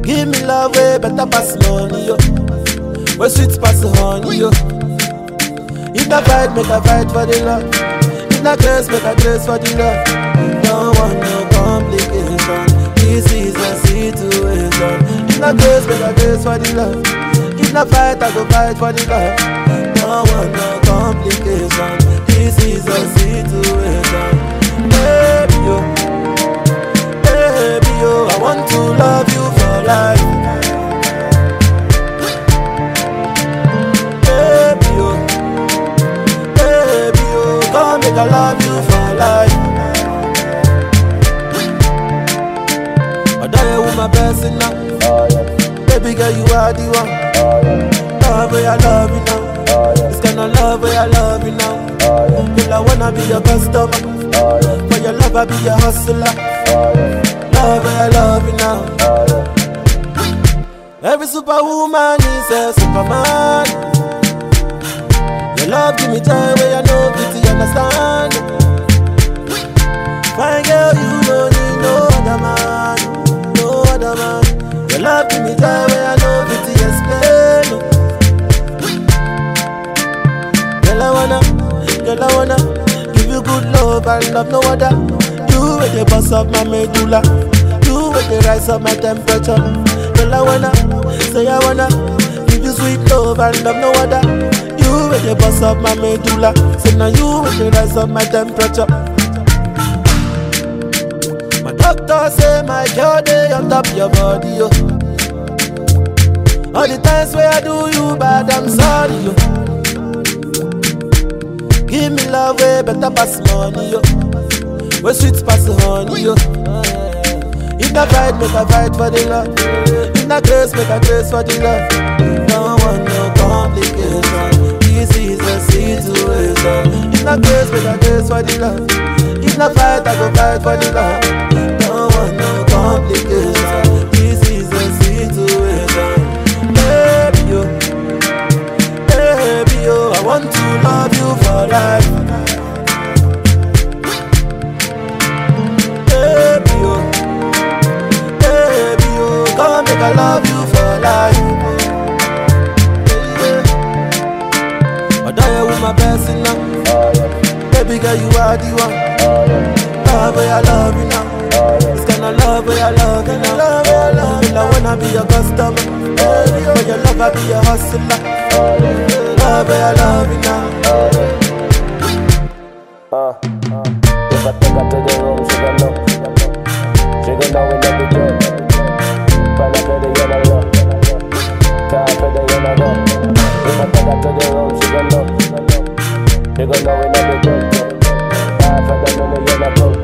Give me love way better pass money, yo. Where sweet pass honey, yo. If I fight, make a fight for the love. If I grace, make a grace for the love. Don't want no complication. This is a situation. If I grace, make a grace for the love. If I fight, I go fight for the love. Don't want no complication. This is a situation. Baby, yo. Baby, yo. I want to love you for life. Baby, yo. Baby, yo. Come make I love you for life. I die with my person now. Baby girl, you are the one. Love where I love you now. This kind of love where I love you now. Girl, I wanna be your customer. For your love, I be your hustler. Love where I love you now. Every superwoman is a superman. Your love give me joy where I know pity understand. Fine girl, you don't need no other man. No other man. Your love give me joy where I know pity explain. Girl, I wanna give you good love and love no other. You with the boss of my medulla. You with the rise of my temperature. Girl, I wanna give you sweet love and love no other. You with the boss of my medulla. So now you with the rise of my temperature. My doctor say my girl they on top your body, yo. All the times where I do you bad, I'm sorry, yo. Give me love way better pass money, yo. Where sweet pass honey, yo. If I fight, make a fight for the love. If I grace, make a grace for the love. Don't want no complication. This is a situation. If I grace, make a grace for the love. If I fight, I go fight for the love. Don't want no complication. This is a situation. Baby, yo. Baby, yo. I want to love you for life. Baby, yo. Baby, yo. Come make I love you for life. I die with my person now. Baby girl, you are the one. Love where I love you now. This kind of love where I love you now. I wanna be your customer. For your love, I be your hustler. Love where I love you now. If I take her to the room, she gon' know. She gon' know we never do. Find out better, you know. Can't better, you know. If I take her to the room, she gon' know. She gon' know we never do. Can't better, you know.